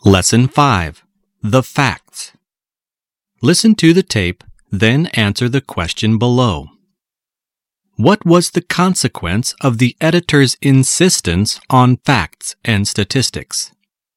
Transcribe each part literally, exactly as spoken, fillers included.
Lesson five. The Facts. Listen to the tape, then answer the question below. What was the consequence of the editor's insistence on facts and statistics?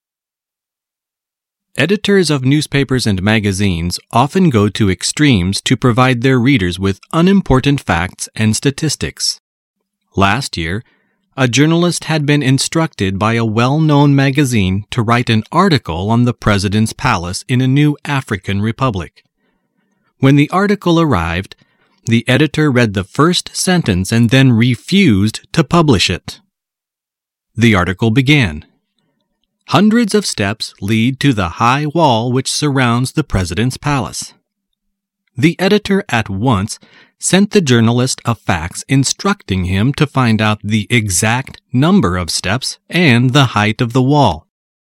Editors of newspapers and magazines often go to extremes to provide their readers with unimportant facts and statistics. Last year, a journalist had been instructed by a well-known magazine to write an article on the president's palace in a new African republic. When the article arrived, the editor read the first sentence and then refused to publish it. The article began, "Hundreds of steps lead to the high wall which surrounds the president's palace." The editor at once sent the journalist a fax instructing him to find out the exact number of steps and the height of the wall.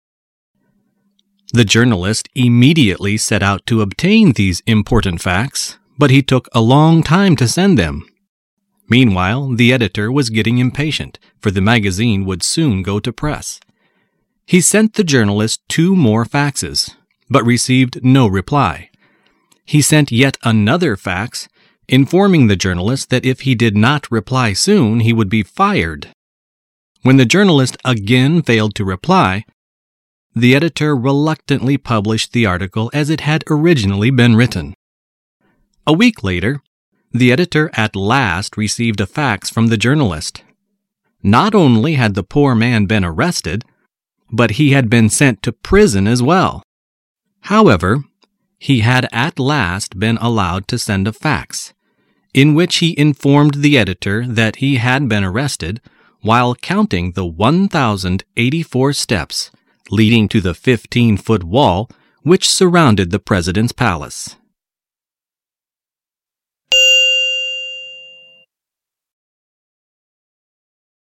The journalist immediately set out to obtain these important facts, but he took a long time to send them. Meanwhile, the editor was getting impatient, for the magazine would soon go to press. He sent the journalist two more faxes, but received no reply. He sent yet another fax, informing the journalist that if he did not reply soon, he would be fired. When the journalist again failed to reply, the editor reluctantly published the article as it had originally been written. A week later, the editor at last received a fax from the journalist. Not only had the poor man been arrested, but he had been sent to prison as well. However, he had at last been allowed to send a fax, in which he informed the editor that he had been arrested while counting the one thousand eighty-four steps leading to the fifteen-foot wall which surrounded the president's palace.